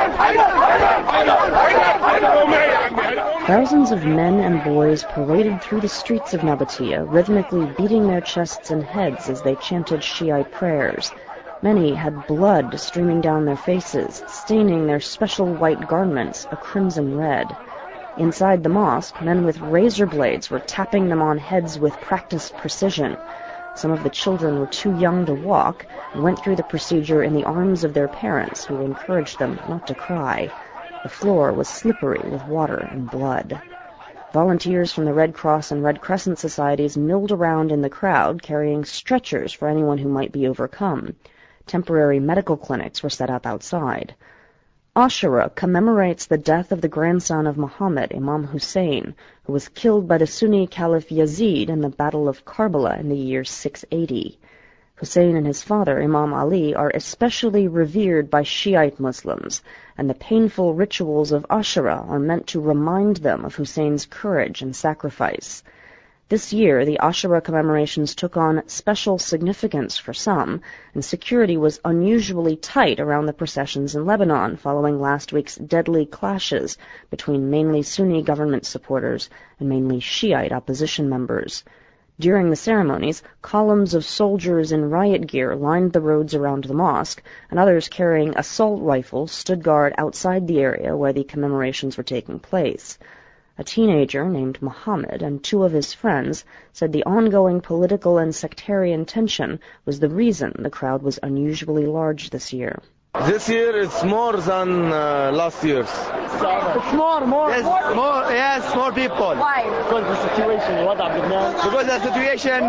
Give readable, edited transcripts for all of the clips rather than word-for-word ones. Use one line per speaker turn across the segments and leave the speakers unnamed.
Thousands of men and boys paraded through the streets of Nabatea, rhythmically beating their chests and heads as they chanted Shiite prayers. Many had blood streaming down their faces, staining their special white garments a crimson red. Inside the mosque, men with razor blades were tapping them on heads with practiced precision. Some of the children were too young to walk and went through the procedure in the arms of their parents, who encouraged them not to cry. The floor was slippery with water and blood. Volunteers from the Red Cross and Red Crescent societies milled around in the crowd, carrying stretchers for anyone who might be overcome. Temporary medical clinics were set up outside. Ashura commemorates the death of the grandson of Muhammad, Imam Hussein, who was killed by the Sunni Caliph Yazid in the Battle of Karbala in the year 680. Hussein and his father, Imam Ali, are especially revered by Shiite Muslims, and the painful rituals of Ashura are meant to remind them of Hussein's courage and sacrifice. This year, the Ashura commemorations took on special significance for some, and security was unusually tight around the processions in Lebanon following last week's deadly clashes between mainly Sunni government supporters and mainly Shiite opposition members. During the ceremonies, columns of soldiers in riot gear lined the roads around the mosque, and others carrying assault rifles stood guard outside the area where the commemorations were taking place. A teenager named Muhammad and two of his friends said the ongoing political and sectarian tension was the reason the crowd was unusually large this year.
This year it's more than last year's.
It's more. Yes, more people.
Why?
Because the situation, Because the situation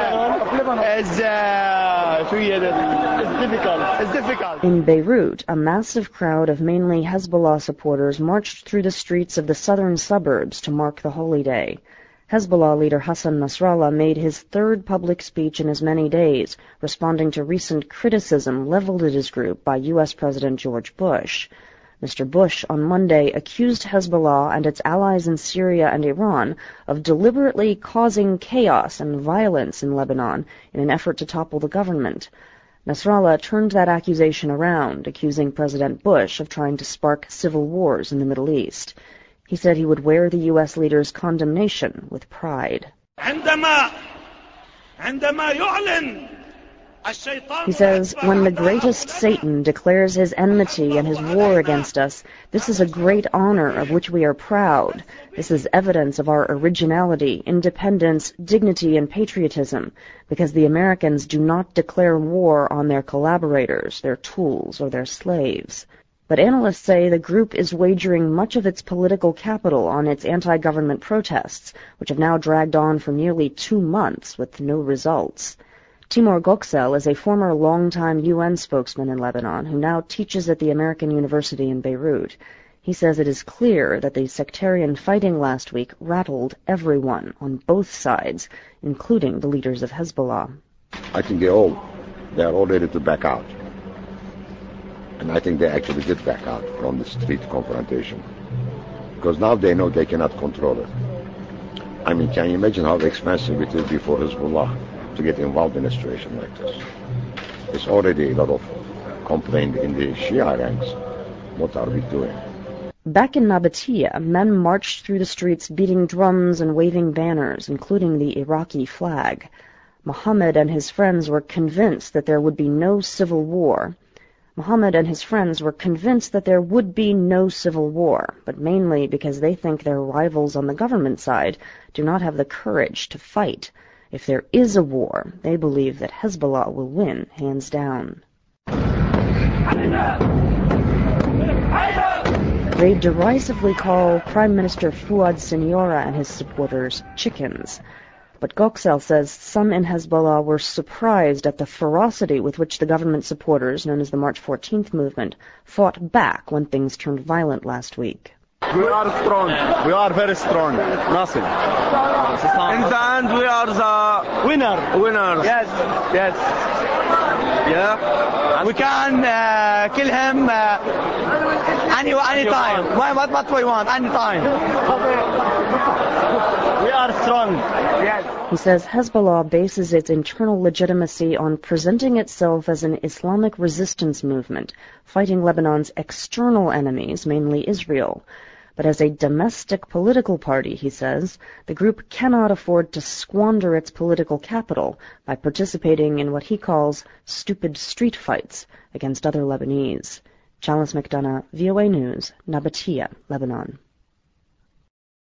is difficult.
In Beirut, a massive crowd of mainly Hezbollah supporters marched through the streets of the southern suburbs to mark the holy day. Hezbollah leader Hassan Nasrallah made his third public speech in as many days, responding to recent criticism leveled at his group by U.S. President George Bush. Mr. Bush on Monday accused Hezbollah and its allies in Syria and Iran of deliberately causing chaos and violence in Lebanon in an effort to topple the government. Nasrallah turned that accusation around, accusing President Bush of trying to spark civil wars in the Middle East. He said he would wear the U.S. leader's condemnation with pride. He says, when the greatest Satan declares his enmity and his war against us, this is a great honor of which we are proud. This is evidence of our originality, independence, dignity, and patriotism, because the Americans do not declare war on their collaborators, their tools, or their slaves. But analysts say the group is wagering much of its political capital on its anti-government protests, which have now dragged on for nearly 2 months with no results. Timur Göksel is a former longtime UN spokesman in Lebanon who now teaches at the American University in Beirut. He says it is clear that the sectarian fighting last week rattled everyone on both sides, including the leaders of Hezbollah.
I think they are all ready to back out. And I think they actually did back out from the street confrontation. Because now they know they cannot control it. I mean, can you imagine how expensive it will be for Hezbollah to get involved in a situation like this? It's already a lot of complaint in the Shia ranks. What are we doing?
Back in Nabatea, men marched through the streets beating drums and waving banners, including the Iraqi flag. Muhammad and his friends were convinced that there would be no civil war. Muhammad and his friends were convinced that there would be no civil war, but mainly because they think their rivals on the government side do not have the courage to fight. If there is a war, they believe that Hezbollah will win, hands down. They derisively call Prime Minister Fuad Siniora and his supporters chickens. But Göksel says some in Hezbollah were surprised at the ferocity with which the government supporters, known as the March 14th movement, fought back when things turned violent last week.
We are strong. We are very strong. Nothing. In the end, we are the winners.
Yes.
Yeah.
We can kill him any time. What we want, any time. We are strong. Yes.
He says Hezbollah bases its internal legitimacy on presenting itself as an Islamic resistance movement, fighting Lebanon's external enemies, mainly Israel. But as a domestic political party, he says, the group cannot afford to squander its political capital by participating in what he calls stupid street fights against other Lebanese. Chalice McDonough, VOA News, Nabatea, Lebanon.